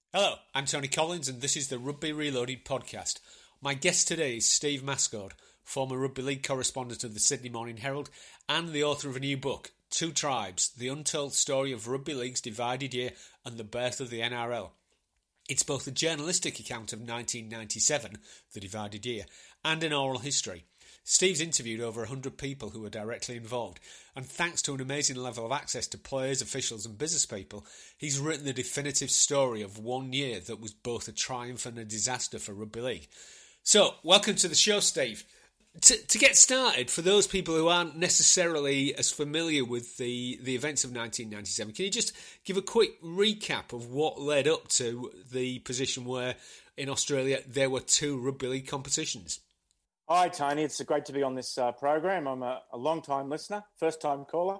Hello, I'm Tony Collins and this is the Rugby Reloaded podcast. My guest today is Steve Mascord, former Rugby League correspondent of the Sydney Morning Herald and the author of a new book, Two Tribes, The Untold Story of Rugby League's Divided Year and the Birth of the NRL. It's both a journalistic account of 1997, the divided year, and an oral history. Steve's interviewed over 100 people who were directly involved, and thanks to an amazing level of access to players, officials and business people, he's written the definitive story of one year that was both a triumph and a disaster for Rugby League. So, welcome to the show, Steve. To get started, for those people who aren't necessarily as familiar with the events of 1997, can you just give a quick recap of what led up to the position where, in Australia, there were two Rugby League competitions? Hi, Tony. It's great to be on this program. I'm a long-time listener, first-time caller.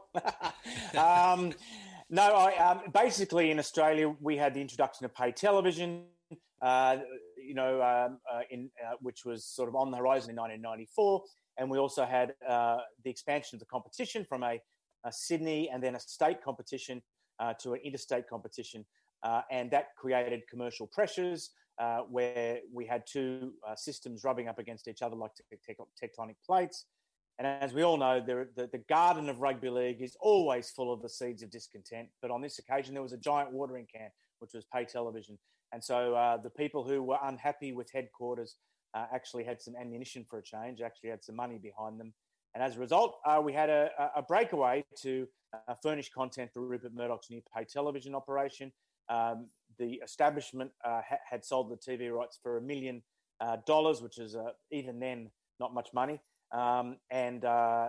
Basically in Australia, we had the introduction of pay television, which was sort of on the horizon in 1994. And we also had the expansion of the competition from a Sydney and then a state competition to an interstate competition. And that created commercial pressures where we had two systems rubbing up against each other like tectonic plates. And as we all know, the garden of rugby league is always full of the seeds of discontent. But on this occasion, there was a giant watering can, which was pay television. And so the people who were unhappy with headquarters actually had some ammunition for a change, actually had some money behind them. And as a result, we had a breakaway to furnish content for Rupert Murdoch's new pay television operation. The establishment had sold the TV rights for $1 million, which is even then not much money. And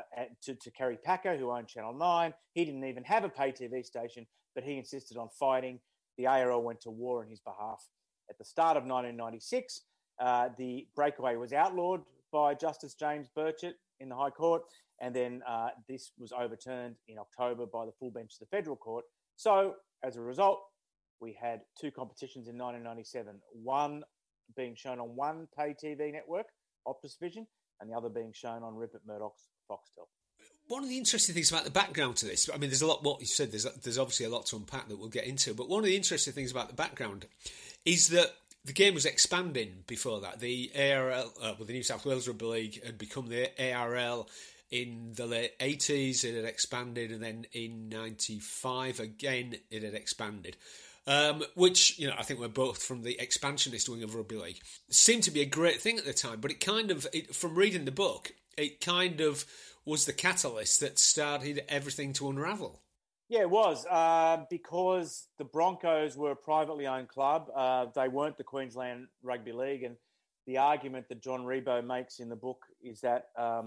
to Kerry Packer, who owned Channel 9, he didn't even have a pay TV station, but he insisted on fighting. The ARL went to war on his behalf. At the start of 1996, the breakaway was outlawed by Justice James Burchett in the High Court, and then this was overturned in October by the full bench of the Federal Court. So, as a result, we had two competitions in 1997, one being shown on one pay TV network, Optus Vision, and the other being shown on Rupert Murdoch's Foxtel. One of the interesting things about the background to this, I mean, there's a lot, what you said, there's obviously a lot to unpack that we'll get into, but one of the interesting things about the background is that the game was expanding before that. The ARL, the New South Wales Rugby League had become the ARL in the late 80s, it had expanded, and then in 95, again, it had expanded. Which, I think we're both from the expansionist wing of Rugby League. Seemed to be a great thing at the time, but from reading the book, it kind of was the catalyst that started everything to unravel. Yeah, it was, because the Broncos were a privately owned club. They weren't the Queensland Rugby League, and the argument that John Rebo makes in the book is that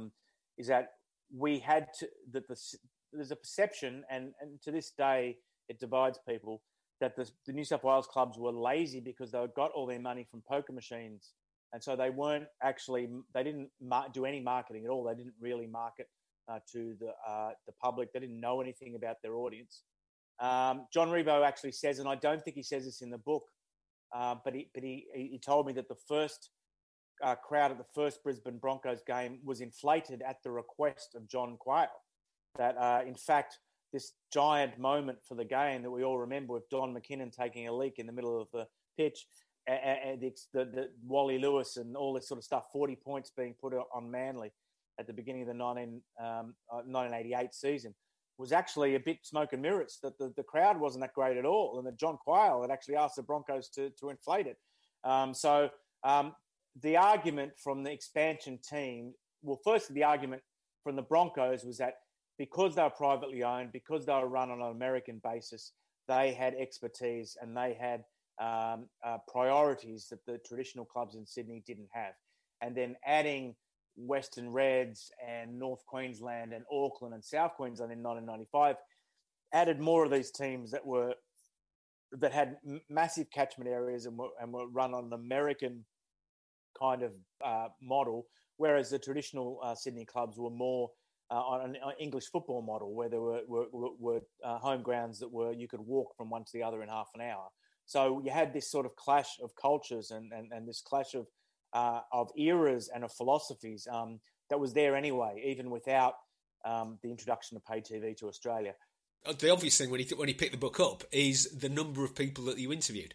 we had to, there's a perception, and to this day it divides people, that the New South Wales clubs were lazy because they got all their money from poker machines. And so they didn't do any marketing at all. They didn't really market to the public. They didn't know anything about their audience. John Rebo actually says, and I don't think he says this in the book, but he told me that the first crowd at the first Brisbane Broncos game was inflated at the request of John Quayle. That, in fact, this giant moment for the game that we all remember with Don McKinnon taking a leak in the middle of the pitch, and the Wally Lewis and all this sort of stuff, 40 points being put on Manly at the beginning of the 1988 season, was actually a bit smoke and mirrors, that the crowd wasn't that great at all, and that John Quayle had actually asked the Broncos to inflate it. So the argument from the expansion team, well, firstly, the argument from the Broncos was that because they were privately owned, because they were run on an American basis, they had expertise and they had priorities that the traditional clubs in Sydney didn't have. And then adding Western Reds and North Queensland and Auckland and South Queensland in 1995 added more of these teams that had massive catchment areas and were run on an American kind of model, whereas the traditional Sydney clubs were more on an English football model, where there were home grounds that you could walk from one to the other in half an hour. So you had this sort of clash of cultures and this clash of eras and of philosophies that was there anyway, even without the introduction of pay TV to Australia. The obvious thing when he picked the book up is the number of people that you interviewed.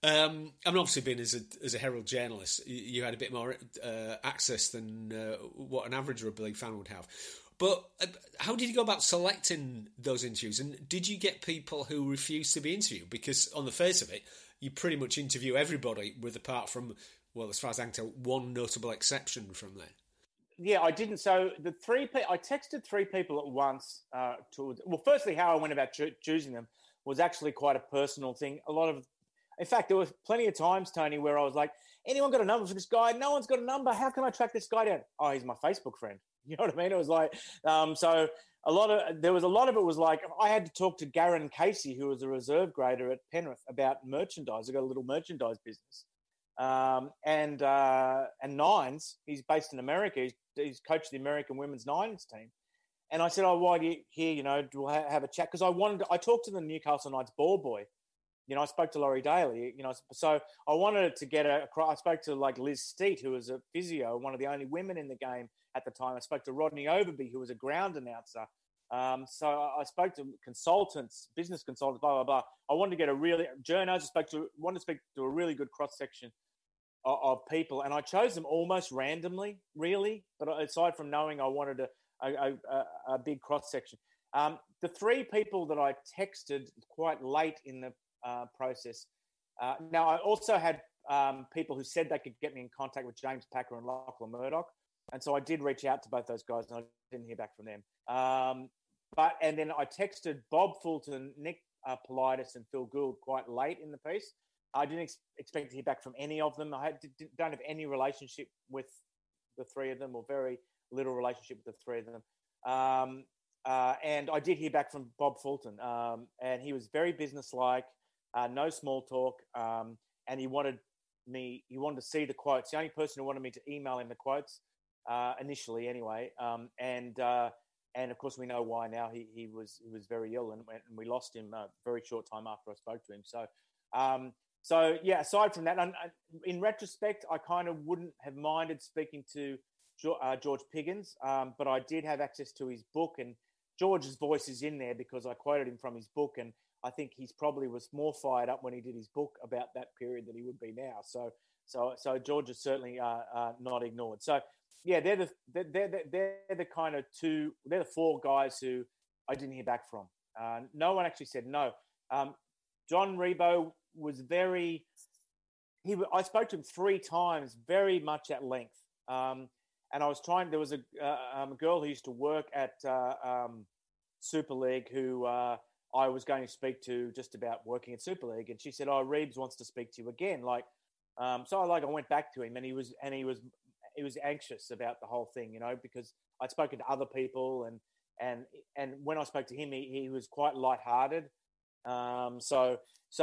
I mean, obviously, being as a Herald journalist, you had a bit more access than what an average rugby league fan would have. But how did you go about selecting those interviews? And did you get people who refused to be interviewed? Because on the face of it, you pretty much interview everybody, with apart from, well, as far as I can tell, one notable exception from there. Yeah, I didn't. So I texted three people at once. Firstly, how I went about choosing them was actually quite a personal thing. In fact, there was plenty of times, Tony, where I was like, anyone got a number for this guy? No one's got a number. How can I track this guy down? Oh, he's my Facebook friend. You know what I mean? It was like, so there was a lot of it was like, I had to talk to Garen Casey, who was a reserve grader at Penrith, about merchandise. I got a little merchandise business. And Nines, he's based in America. He's coached the American women's Nines team. And I said, oh, why do you here, we'll have a chat? Because I talked to the Newcastle Knights ball boy. I spoke to Laurie Daly, so I wanted to I spoke to like Liz Steet, who was a physio, one of the only women in the game at the time. I spoke to Rodney Overby, who was a ground announcer. So I spoke to consultants, business consultants, blah, blah, blah. I wanted to get wanted to speak to a really good cross-section of people. And I chose them almost randomly, really. But aside from knowing I wanted a big cross-section. The three people that I texted quite late in the process. Now, I also had people who said they could get me in contact with James Packer and Lachlan Murdoch. And so I did reach out to both those guys, and I didn't hear back from them. And then I texted Bob Fulton, Nick Politis, and Phil Gould quite late in the piece. I didn't expect to hear back from any of them. I don't have any relationship with the three of them, or very little relationship with the three of them. And I did hear back from Bob Fulton, and he was very businesslike, no small talk, and he wanted to see the quotes. The only person who wanted me to email him the quotes, initially anyway. And of course we know why now. He was very ill, and we lost him a very short time after I spoke to him. So yeah, aside from that, in retrospect, I kind of wouldn't have minded speaking to George Piggins, but I did have access to his book, and George's voice is in there because I quoted him from his book, and I think he's probably was more fired up when he did his book about that period than he would be now. So George is certainly not ignored. So yeah, they're the kind of they're the four guys who I didn't hear back from. No one actually said no. John Rebo was I spoke to him 3 times, very much at length. And I was there was a girl who used to work at Super League who I was going to speak to just about working at Super League. And she said, oh, Reeves wants to speak to you again. So I went back to him, and he was anxious about the whole thing, because I'd spoken to other people, and when I spoke to him, he was quite lighthearted. So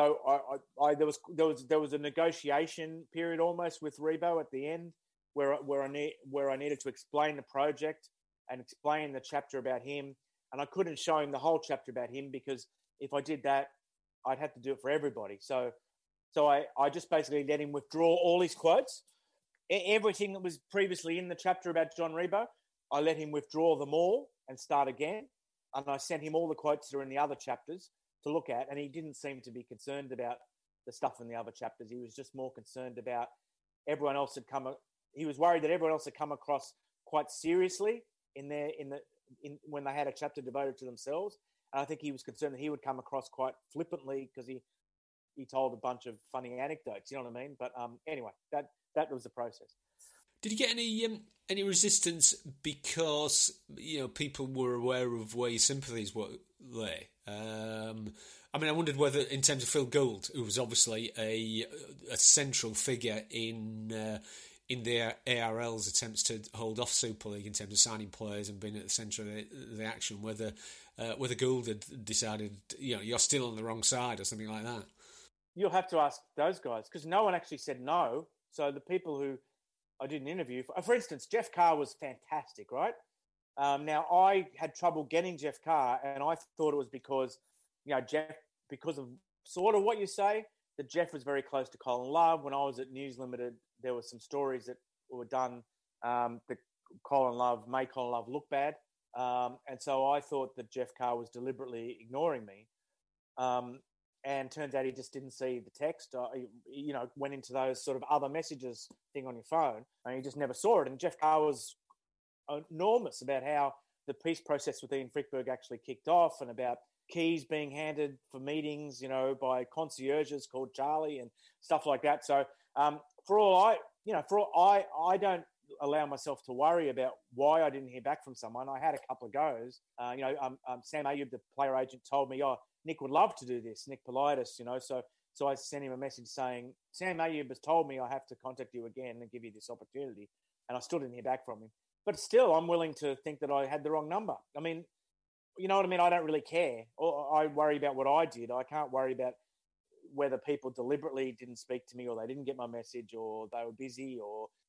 there was a negotiation period almost with Rebo at the end where I needed to explain the project and explain the chapter about him, and I couldn't show him the whole chapter about him because if I did that, I'd have to do it for everybody. So I just basically let him withdraw all his quotes, everything that was previously in the chapter about John Rebo. I let him withdraw them all and start again, and I sent him all the quotes that are in the other chapters to look at, and he didn't seem to be concerned about the stuff in the other chapters. He was just more concerned about everyone else he was worried that everyone else had come across quite seriously when they had a chapter devoted to themselves. And I think he was concerned that he would come across quite flippantly because he told a bunch of funny anecdotes, you know what I mean? But anyway, that was the process. Did you get any resistance because people were aware of where your sympathies lay? I wondered whether, in terms of Phil Gould, who was obviously a central figure in the ARL's attempts to hold off Super League in terms of signing players and being at the centre of the action, whether Gould had decided you're still on the wrong side or something like that. You'll have to ask those guys because no one actually said no. So the people who I didn't interview, for instance, Jeff Carr was fantastic, right? Now I had trouble getting Jeff Carr, and I thought it was because because of sort of what you say, that Jeff was very close to Colin Love. When I was at News Limited, there were some stories that were done that made Colin Love look bad. And so I thought that Jeff Carr was deliberately ignoring me. And turns out he just didn't see the text. Went into those sort of other messages thing on your phone, and he just never saw it. And Jeff Carr was enormous about how the peace process with Ian Frickberg actually kicked off, and about keys being handed for meetings, by concierges called Charlie and stuff like that. So I don't allow myself to worry about why I didn't hear back from someone. I had a couple of goes. Sam Ayoub, the player agent, told me, Nick would love to do this, Nick Politis, So I sent him a message saying, Sam Ayoub has told me I have to contact you again and give you this opportunity. And I still didn't hear back from him. But still, I'm willing to think that I had the wrong number. I mean, you know what I mean? I don't really care. I worry about what I did. I can't worry about whether people deliberately didn't speak to me, or they didn't get my message, or they were busy,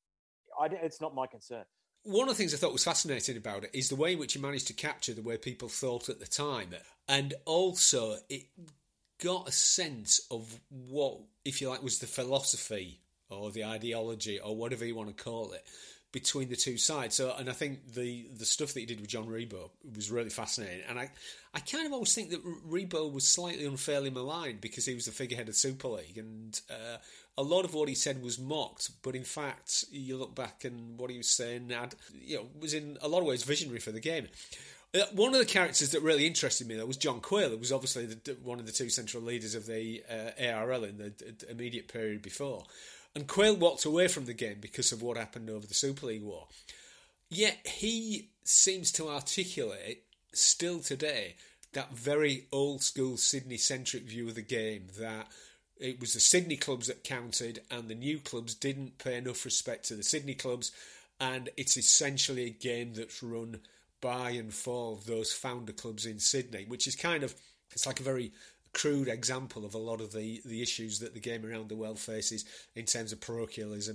it's not my concern. One of the things I thought was fascinating about it is the way in which you managed to capture the way people thought at the time. And also, it got a sense of what, if you like, was the philosophy or the ideology or whatever you want to call it between the two sides. So, and I think the stuff that he did with John Rebo was really fascinating. And I kind of always think that Rebo was slightly unfairly maligned because he was the figurehead of Super League, and a lot of what he said was mocked. But in fact, you look back and what he was saying was in a lot of ways visionary for the game. One of the characters that really interested me, though, was John Quayle, who was obviously one of the two central leaders of the ARL in the immediate period before. And Quayle walked away from the game because of what happened over the Super League war. Yet he seems to articulate, still today, that very old-school Sydney-centric view of the game, that it was the Sydney clubs that counted and the new clubs didn't pay enough respect to the Sydney clubs, and it's essentially a game that's run by and for those founder clubs in Sydney, which is it's like a very crude example of a lot of the issues that the game around the world faces in terms of parochialism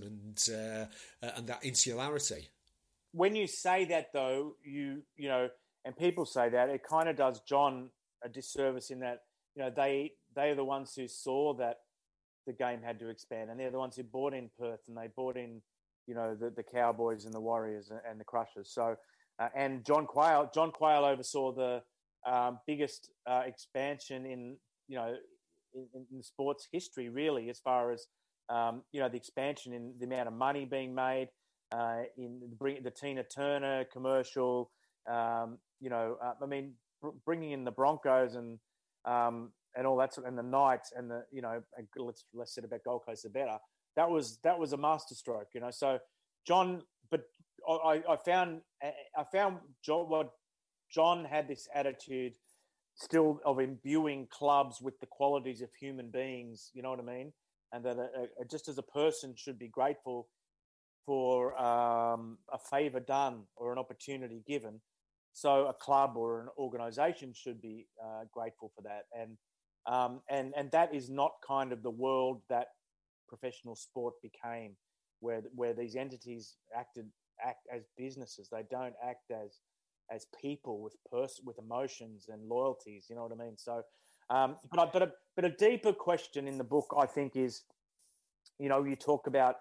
and that insularity. When you say that, though, and people say that, it kind of does John a disservice in that, they are the ones who saw that the game had to expand, and they're the ones who bought in Perth, and they bought in, the Cowboys and the Warriors and the Crushers. So, and John Quayle oversaw the biggest expansion in sports history, really, as far as the expansion in the amount of money being made, in the Tina Turner commercial, bringing in the Broncos and all that sort, and the Knights and the less said about Gold Coast the better. That was a masterstroke, So John, but I found John, what John had this attitude still of imbuing clubs with the qualities of human beings, you know what I mean? And that just as a person should be grateful for a favour done or an opportunity given, so a club or an organisation should be grateful for that. And that is not kind of the world that professional sport became, where these entities act as businesses. They don't act as people with emotions and loyalties, you know what I mean? So, but a deeper question in the book, I think, is, you talk about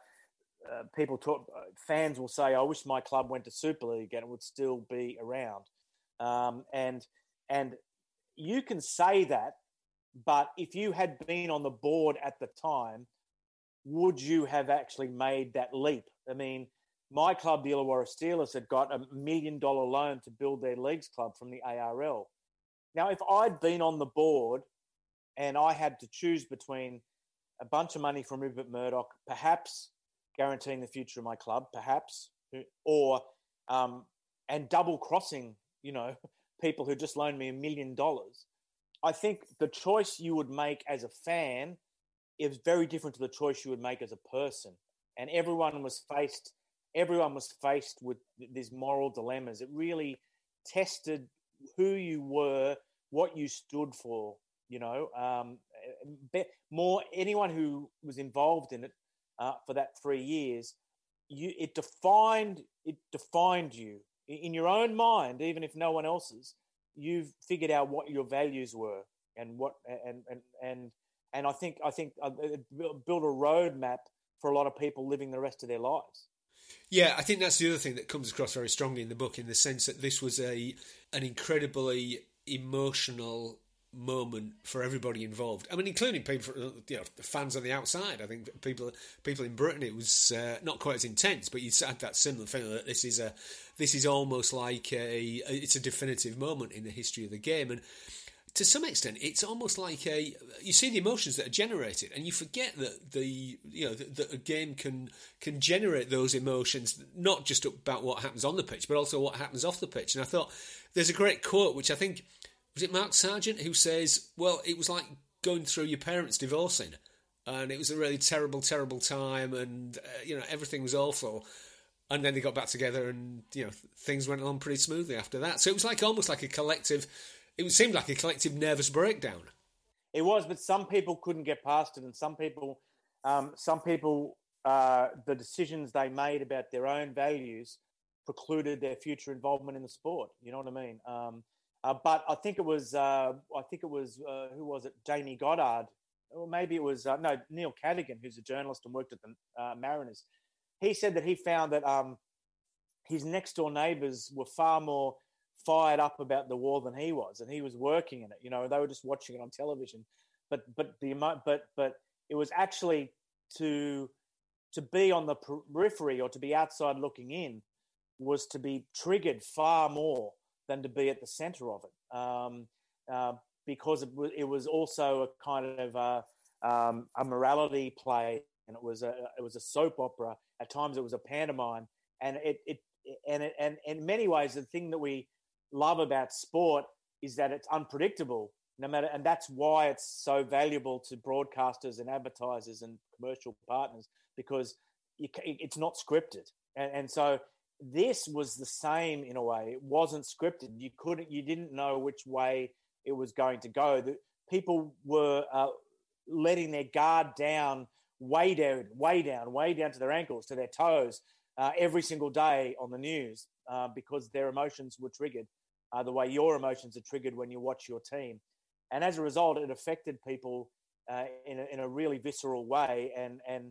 fans will say, I wish my club went to Super League and it would still be around. And you can say that, but if you had been on the board at the time, would you have actually made that leap? I mean, my club, the Illawarra Steelers, had got $1 million loan to build their leagues club from the ARL. Now, if I'd been on the board and I had to choose between a bunch of money from Rupert Murdoch, perhaps guaranteeing the future of my club, perhaps, or and double crossing, people who just loaned me $1 million, I think the choice you would make as a fan is very different to the choice you would make as a person. And everyone was faced with these moral dilemmas. It really tested who you were, what you stood for, more anyone who was involved in it for that 3 years, it defined you in your own mind, even if no one else's. You've figured out what your values were and I think it built a roadmap for a lot of people living the rest of their lives. Yeah, I think that's the other thing that comes across very strongly in the book, in the sense that this was an incredibly emotional moment for everybody involved. I mean, including people, the fans on the outside. I think people in Britain, it was not quite as intense, but you had that similar feeling that this is almost like it's a definitive moment in the history of the game. And to some extent, it's almost like you see the emotions that are generated, and you forget that that a game can generate those emotions, not just about what happens on the pitch, but also what happens off the pitch. And I thought there's a great quote, which I think was it Mark Sargent, who says, "Well, it was like going through your parents divorcing, and it was a really terrible, terrible time, and everything was awful." And then they got back together, and things went along pretty smoothly after that. So it was almost like a collective. It seemed like a collective nervous breakdown. It was, but some people couldn't get past it, and some people, the decisions they made about their own values precluded their future involvement in the sport. You know what I mean? But I think it was, who was it? Jamie Goddard, or maybe it was Neil Cadigan, who's a journalist and worked at the Mariners. He said that he found that his next door neighbours were far more fired up about the war than he was, and he was working in it. They were just watching it on television, but it was actually to be on the periphery or to be outside looking in was to be triggered far more than to be at the center of it, because it was also a kind of a morality play, and it was a soap opera. At times, it was a pantomime, and it in many ways, the thing that we love about sport is that it's unpredictable, and that's why it's so valuable to broadcasters and advertisers and commercial partners, because it's not scripted. And so this was the same in a way. It wasn't scripted. You didn't know which way it was going to go. The people were letting their guard down, way down to their ankles, to their toes, every single day on the news, because their emotions were triggered the way your emotions are triggered when you watch your team. And as a result, it affected people in a really visceral way. And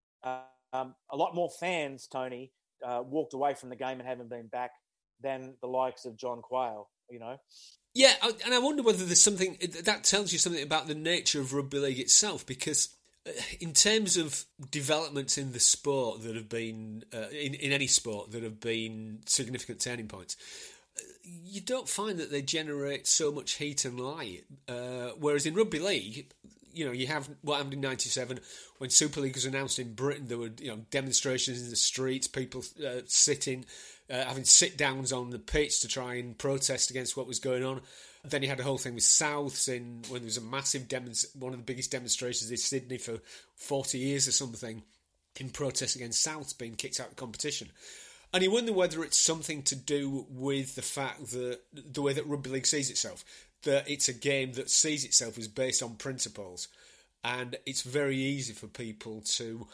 a lot more fans, Tony, walked away from the game and haven't been back than the likes of John Quayle, Yeah, and I wonder whether there's something that tells you something about the nature of rugby league itself, because in terms of developments in the sport that have been, in any sport that have been significant turning points, you don't find that they generate so much heat and light. Whereas in rugby league, you have what happened in '97 when Super League was announced in Britain. There were demonstrations in the streets, people sitting, having sit-downs on the pitch to try and protest against what was going on. Then you had a whole thing with Souths when there was a massive one of the biggest demonstrations in Sydney for 40 years or something, in protest against Souths being kicked out of the competition. And you wonder whether it's something to do with the fact that the way that rugby league sees itself, that it's a game that sees itself as based on principles, and it's very easy for people to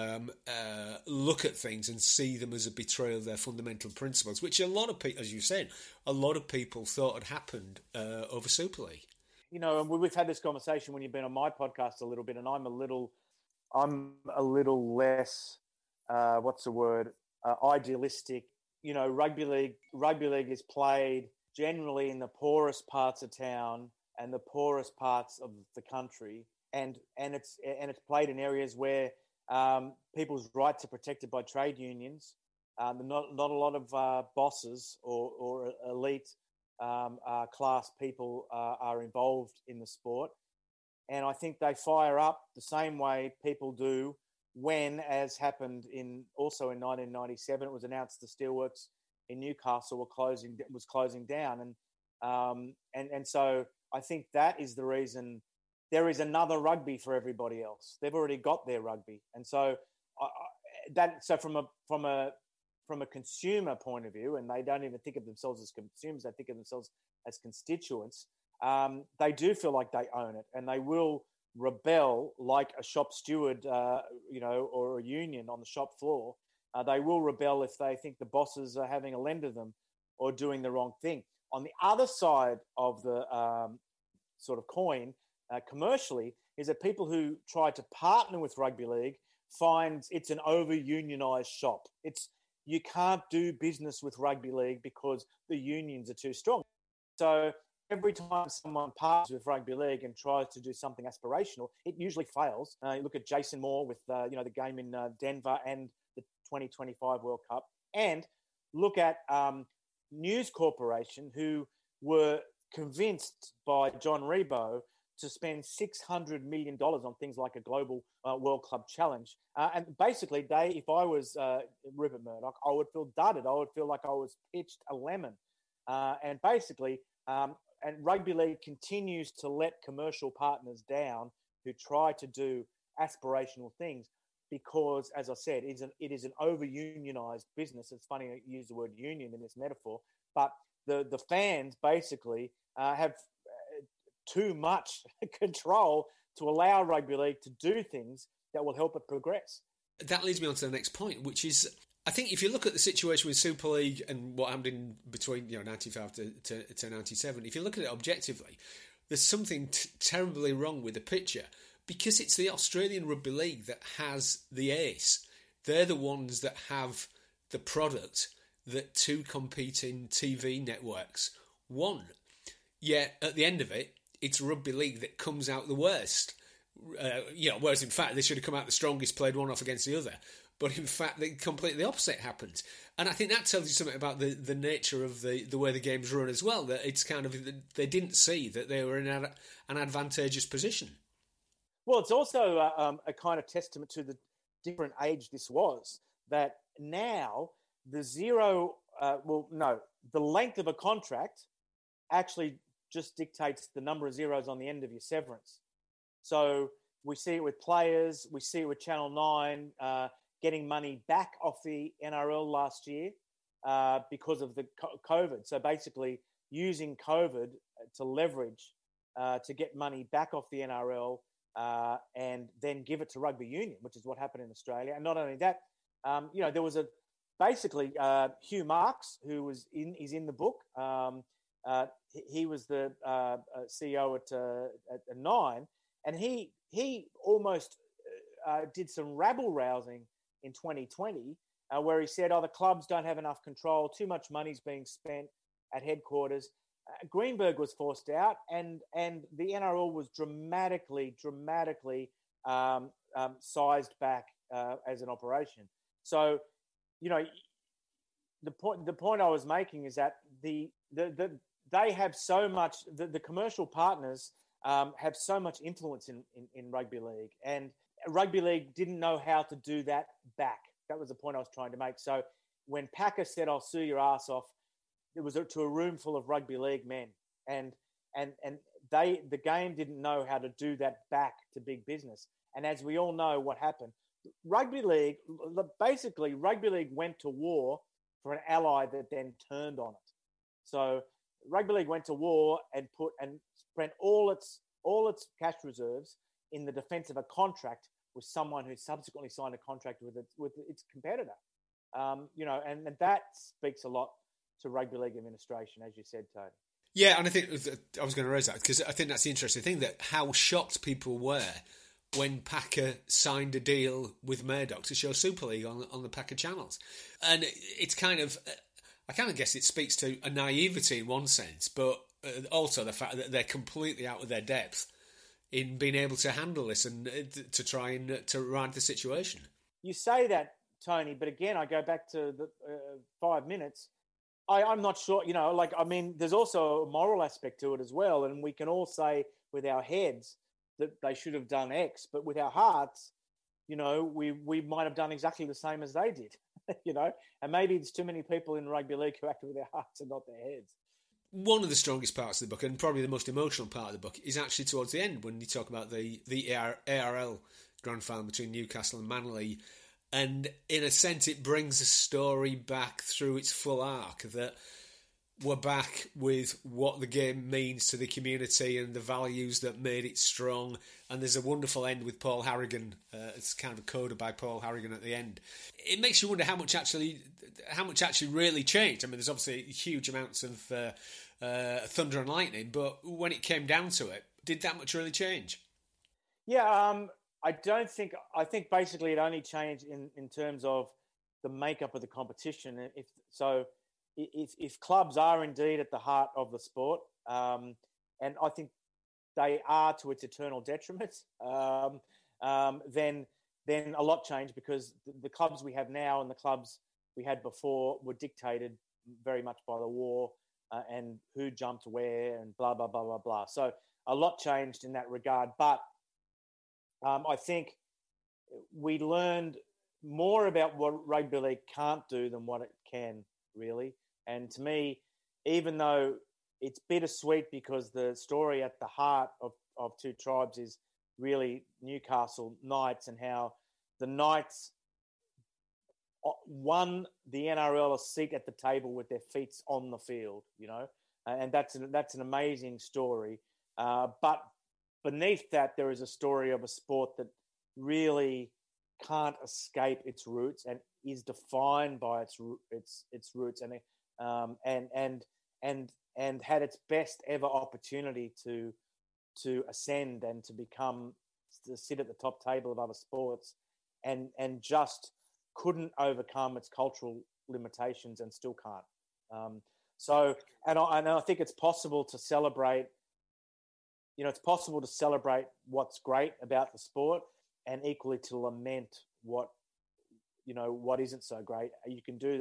look at things and see them as a betrayal of their fundamental principles, which a lot of people, as you said, a lot of people thought had happened over Super League. And we've had this conversation when you've been on my podcast a little bit, and I'm a little less, idealistic. Rugby league is played generally in the poorest parts of town and the poorest parts of the country, and it's played in areas where people's rights are protected by trade unions. Not a lot of bosses or elite class people are involved in the sport, and I think they fire up the same way people do when, as happened also in 1997, it was announced the steelworks in Newcastle was closing down, and so I think that is the reason there is another rugby for everybody else. They've already got their rugby, and so from a consumer point of view, and they don't even think of themselves as consumers; they think of themselves as constituents. They do feel like they own it, and they will rebel like a shop steward, or a union on the shop floor. They will rebel if they think the bosses are having a lend of them or doing the wrong thing. On the other side of the sort of coin, commercially, is that people who try to partner with rugby league find it's an over-unionised shop. You can't do business with rugby league because the unions are too strong. So every time someone partners with rugby league and tries to do something aspirational, it usually fails. You look at Jason Moore with the game in Denver and the 2025 World Cup, and look at News Corporation, who were convinced by John Rebo to spend $600 million on things like a global World Club Challenge. And basically, if I was Rupert Murdoch, I would feel dudded. I would feel like I was pitched a lemon. And basically, and rugby league continues to let commercial partners down who try to do aspirational things because, as I said, it is an over-unionized business. It's funny to use the word union in this metaphor, but the fans basically have too much control to allow rugby league to do things that will help it progress. That leads me on to the next point, which is, I think if you look at the situation with Super League and what happened in between 95 to 97, if you look at it objectively, there's something terribly wrong with the picture because it's the Australian Rugby League that has the ace. They're the ones that have the product that two competing TV networks want. Yet at the end of it, it's rugby league that comes out the worst. Whereas in fact they should have come out the strongest, played one off against the other. But in fact, completely the opposite happened. And I think that tells you something about the nature of the way the game's run as well, that it's kind of, they didn't see that they were in an advantageous position. Well, it's also a kind of testament to the different age this was, that now the length of a contract actually just dictates the number of zeros on the end of your severance. So we see it with players, we see it with Channel 9 getting money back off the NRL last year because of the COVID. So basically using COVID to leverage to get money back off the NRL and then give it to rugby union, which is what happened in Australia. And not only that, there was Hugh Marks, who is in the book. He was the CEO at Nine, and he almost did some rabble-rousing in 2020 where he said, the clubs don't have enough control, too much money's being spent at headquarters. Greenberg was forced out, and the NRL was dramatically sized back as an operation. So, the point I was making is that they have so much, the commercial partners have so much influence in rugby league, and rugby league didn't know how to do that back. That was the point I was trying to make. So when Packer said, "I'll sue your ass off," it was to a room full of rugby league men, and the game didn't know how to do that back to big business. And as we all know, what happened, rugby league went to war for an ally that then turned on it. So rugby league went to war and spent all its cash reserves in the defence of a contract with someone who subsequently signed a contract with its competitor. And that speaks a lot to rugby league administration, as you said, Tony. Yeah, and I think I was going to raise that because I think that's the interesting thing, that how shocked people were when Packer signed a deal with Murdoch to show Super League on the Packer channels. And it's kind of, I kind of guess it speaks to a naivety in one sense, but also the fact that they're completely out of their depth in being able to handle this and to try and to ride the situation. You say that, Tony, but again, I go back to the 5 minutes. I'm not sure, there's also a moral aspect to it as well. And we can all say with our heads that they should have done X, but with our hearts, we might have done exactly the same as they did, and maybe there's too many people in rugby league who act with their hearts and not their heads. One of the strongest parts of the book, and probably the most emotional part of the book, is actually towards the end when you talk about the ARL grand final between Newcastle and Manly. And in a sense, it brings the story back through its full arc, that we're back with what the game means to the community and the values that made it strong. And there's a wonderful end with Paul Harrigan. It's kind of a coda by Paul Harrigan at the end. It makes you wonder how much actually really changed. I mean, there's obviously huge amounts of thunder and lightning, but when it came down to it, did that much really change? Yeah, I think basically it only changed in terms of the makeup of the competition. If clubs are indeed at the heart of the sport, and I think they are to its eternal detriment, then a lot changed, because the clubs we have now and the clubs we had before were dictated very much by the war and who jumped where and blah, blah, blah, blah, blah. So a lot changed in that regard. But I think we learned more about what rugby league can't do than what it can, really. And to me, even though it's bittersweet, because the story at the heart of Two Tribes is really Newcastle Knights, and how the Knights won the NRL a seat at the table with their feet on the field, and that's an amazing story. But beneath that, there is a story of a sport that really can't escape its roots and is defined by its roots, and had its best ever opportunity to ascend and to sit at the top table of other sports, and just couldn't overcome its cultural limitations and still can't. I think it's possible to celebrate. It's possible to celebrate what's great about the sport, and equally to lament what isn't so great. You can do,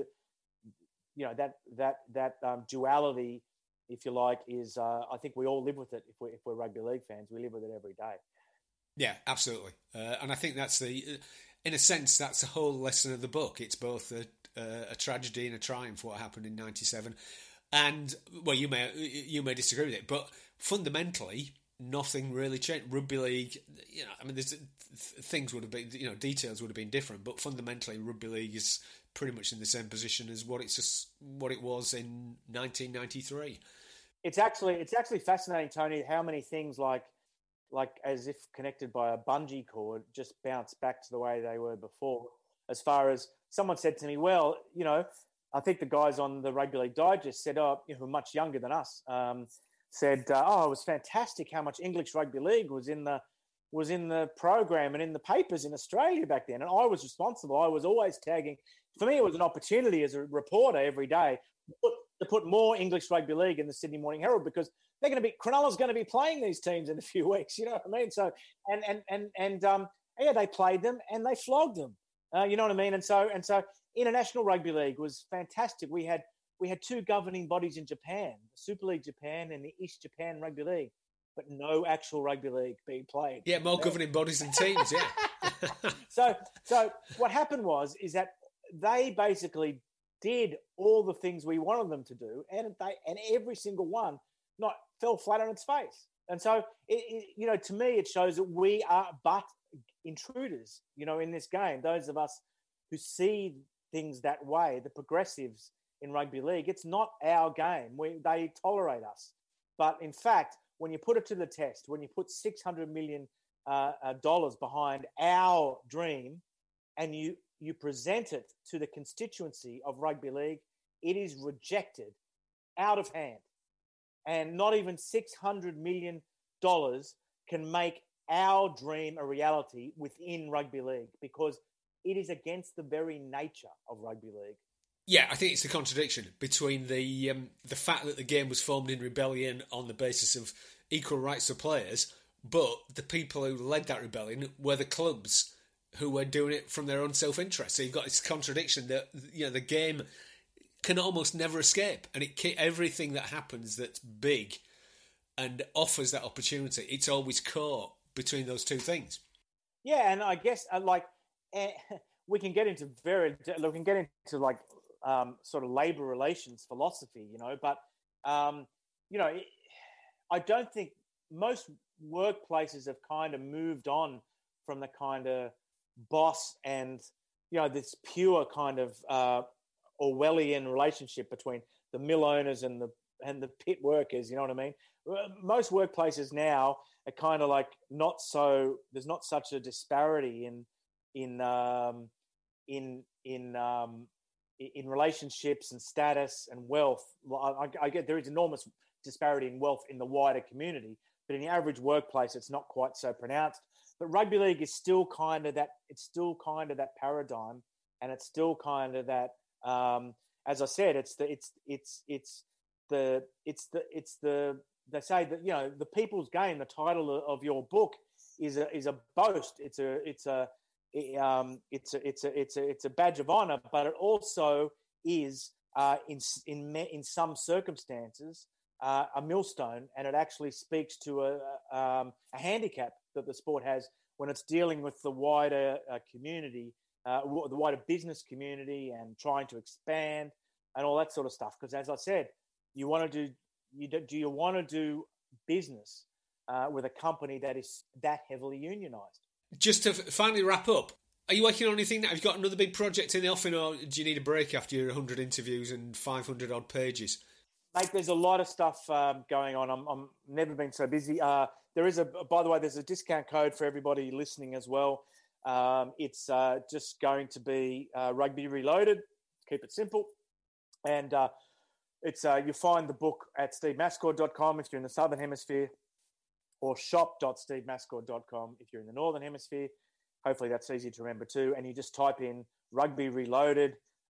that duality, if you like, is I think we all live with it. If we're rugby league fans, we live with it every day. Yeah, absolutely. And I think that's in a sense, that's the whole lesson of the book. It's both a tragedy and a triumph, what happened in '97. And, well, you may disagree with it, but fundamentally, nothing really changed. Rugby league, there's things would have been, details would have been different, but fundamentally, rugby league is pretty much in the same position as what it was in 1993. It's actually fascinating, Tony, how many things like as if connected by a bungee cord just bounce back to the way they were before. As far as someone said to me, well, I think the guys on the Rugby League Digest said, who are much younger than us, said, it was fantastic how much English rugby league was in the program and in the papers in Australia back then. And I was responsible. I was always tagging. For me, it was an opportunity as a reporter every day to put more English rugby league in the Sydney Morning Herald, because Cronulla's going to be playing these teams in a few weeks. You know what I mean? So, they played them and they flogged them. You know what I mean? And so international rugby league was fantastic. We had two governing bodies in Japan, the Super League Japan and the East Japan Rugby League, but no actual rugby league being played. Yeah, more governing bodies and teams, yeah. So what happened is that they basically did all the things we wanted them to do, and every single one fell flat on its face. And so, to me, it shows that we are but intruders, in this game. Those of us who see things that way, the progressives in rugby league, it's not our game. They tolerate us. But in fact, when you put it to the test, when you put $600 million behind our dream, and you present it to the constituency of rugby league, it is rejected out of hand. And not even $600 million can make our dream a reality within rugby league, because it is against the very nature of rugby league. Yeah, I think it's a contradiction between the fact that the game was formed in rebellion on the basis of equal rights of players, but the people who led that rebellion were the clubs who were doing it from their own self-interest. So you've got this contradiction that the game can almost never escape, and everything that happens that's big and offers that opportunity, it's always caught between those two things. Yeah, and I guess we can get into sort of labour relations philosophy, but I don't think most workplaces have kind of moved on from the kind of boss and this pure kind of Orwellian relationship between the mill owners and the pit workers. You know what I mean? Most workplaces now are kind of like there's not such a disparity in relationships and status and wealth. I get there is enormous disparity in wealth in the wider community, but in the average workplace, it's not quite so pronounced. But rugby league is still kind of that. It's still kind of that paradigm, and it's still kind of that. As I said, it's the they say that, the people's game, the title of your book is a boast. It's a badge of honor, but it also is in some circumstances a millstone, and it actually speaks to a handicap that the sport has when it's dealing with the wider community, the wider business community, and trying to expand and all that sort of stuff. Because as I said, you want to do business with a company that is that heavily unionized? Just to finally wrap up, are you working on anything now? Have you got another big project in the offing, or do you need a break after your 100 interviews and 500 odd pages? Mate, there's a lot of stuff going on. I'm never been so busy. There's a discount code for everybody listening as well. It's just going to be Rugby Reloaded. Keep it simple. And you find the book at stevemascord.com if you're in the Southern Hemisphere, or shop.stevemascord.com if you're in the Northern Hemisphere. Hopefully that's easy to remember too. And you just type in Rugby Reloaded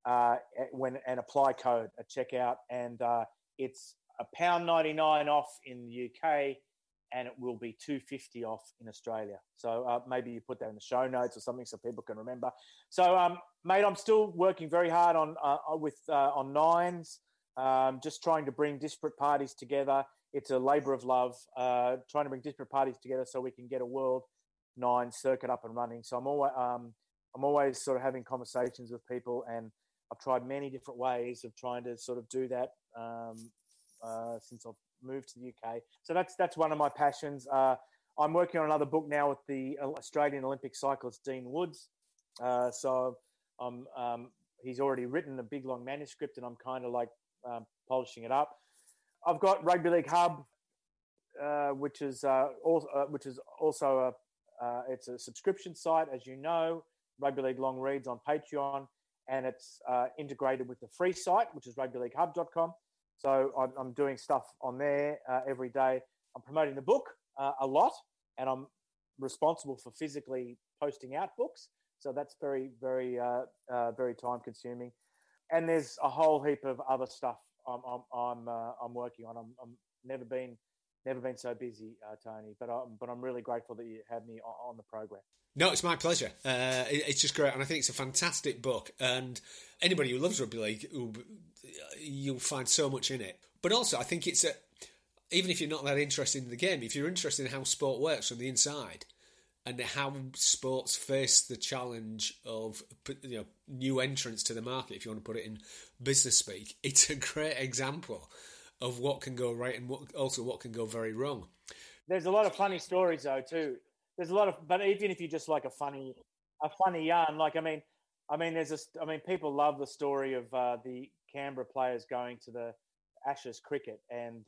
and apply code at checkout. And it's £1.99 off in the UK, and it will be $2.50 off in Australia. So maybe you put that in the show notes or something so people can remember. So, mate, I'm still working very hard on Nines, just trying to bring disparate parties together. It's a labour of love, trying to bring disparate parties together so we can get a World Nines circuit up and running. So I'm always sort of having conversations with people, and I've tried many different ways of trying to sort of do that since I've moved to the UK. So that's one of my passions. I'm working on another book now with the Australian Olympic cyclist Dean Woods. So he's already written a big long manuscript, and I'm kind of like polishing it up. I've got Rugby League Hub, which is also it's a subscription site, as you know. Rugby League Long Reads on Patreon, and it's integrated with the free site, which is rugbyleaguehub.com. So I'm doing stuff on there every day. I'm promoting the book a lot, and I'm responsible for physically posting out books. So that's very, very, very time consuming. And there's a whole heap of other stuff I'm working on. I'm never been so busy, Tony. But I'm really grateful that you had me on the program. No, it's my pleasure. It's just great, and I think it's a fantastic book. And anybody who loves rugby league, you'll find so much in it. But also, I think it's even if you're not that interested in the game, if you're interested in how sport works from the inside and how sports face the challenge of new entrants to the market, if you want to put it in business speak, it's a great example of what can go right and what can go very wrong. There's a lot of funny stories though too. There's a lot of, but even if you just like a funny yarn, like people love the story of the Canberra players going to the Ashes cricket and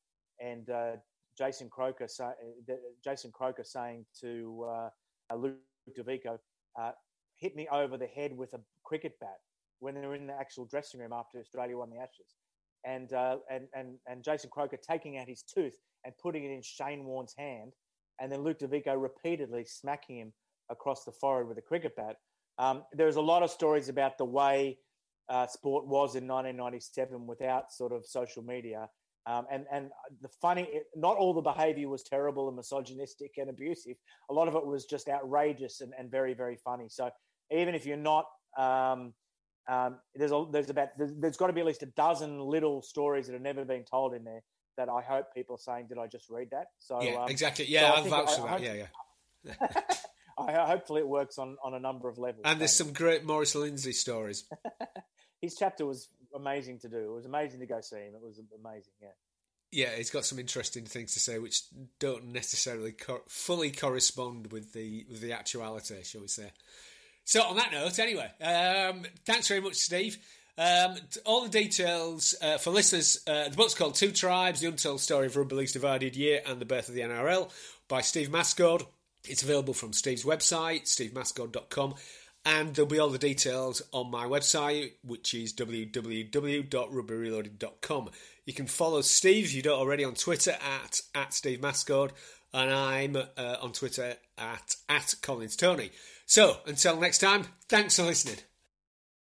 Jason Croker saying to Luke Davico, hit me over the head with a cricket bat when they were in the actual dressing room after Australia won the Ashes. And Jason Croker taking out his tooth and putting it in Shane Warne's hand, and then Luke Davico repeatedly smacking him across the forehead with a cricket bat. There's a lot of stories about the way sport was in 1997 without sort of social media. And the funny, not all the behaviour was terrible and misogynistic and abusive. A lot of it was just outrageous and very, very funny. So even if you're not, there's got to be at least a dozen little stories that have never been told in there that I hope people are saying, did I just read that? So yeah, exactly. Yeah, so I've vouched for that. Yeah. Hopefully it works on a number of levels. And there's some great Maurice Lindsay stories. His chapter was amazing to do. It was amazing to go see him. It was amazing, yeah. Yeah, he's got some interesting things to say which don't necessarily fully correspond with the actuality, shall we say. So on that note, anyway, thanks very much, Steve. All the details for listeners, the book's called Two Tribes, The Untold Story of Rugby League's Divided Year and the Birth of the NRL by Steve Mascord. It's available from Steve's website, stevemascord.com, and there'll be all the details on my website, which is www.rugbyreloaded.com. You can follow Steve, if you don't already, on Twitter at Steve Mascord, and I'm on Twitter at Collins Tony. So, until next time, thanks for listening.